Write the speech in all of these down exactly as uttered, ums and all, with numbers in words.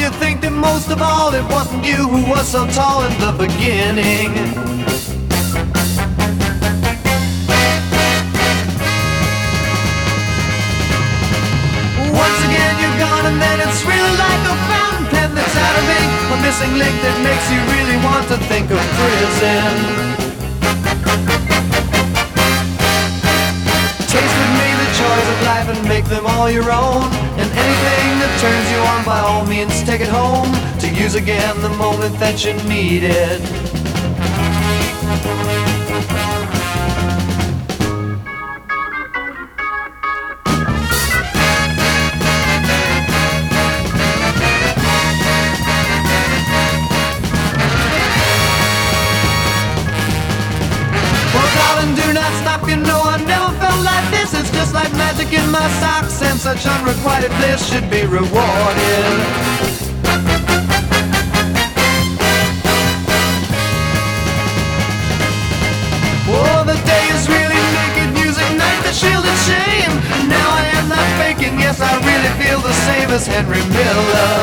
you think that most of all it wasn't you who was so tall in the beginning? Once again you're gone and then it's really like a fountain pen that's out of ink, a missing link that makes you really want to think of prison. Taste with me the joys of life and make them all your own. And anything that turns you on, by all means take it home, to use again the moment that you need it. Do not stop, you know I never felt like this. It's just like magic in my socks, and such unrequited bliss should be rewarded. Oh, the day is really naked, music night, the shielded shame. Now I am not faking, yes I really feel the same as Henry Miller.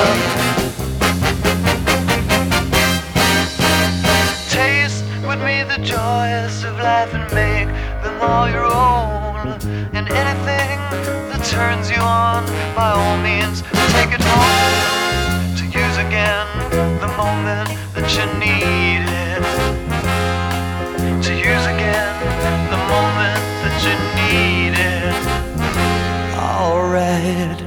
Taste with me the joys of life and make them all your own. And anything that turns you on, by all means take it home, to use again the moment that you need it. To use again the moment that you need it. Alright.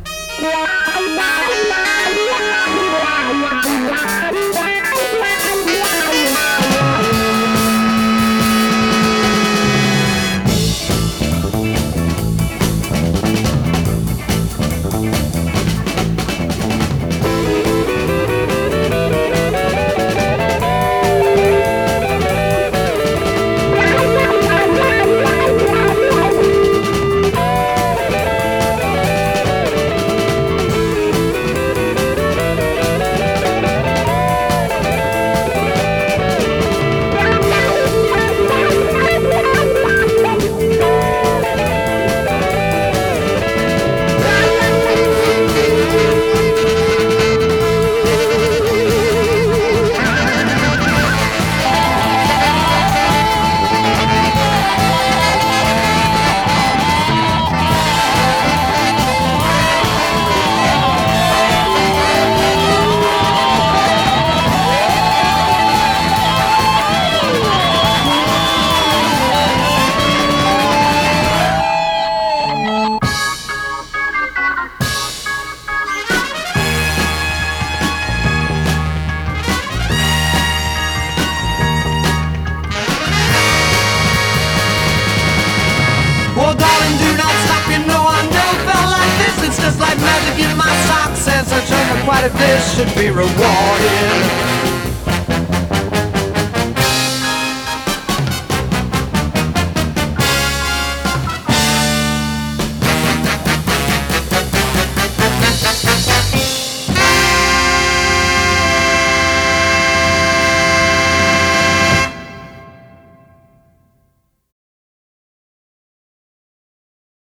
Oh darling, do not stop, you know I never felt like this. It's just like magic in my socks, and such unrequited bliss should be rewarded.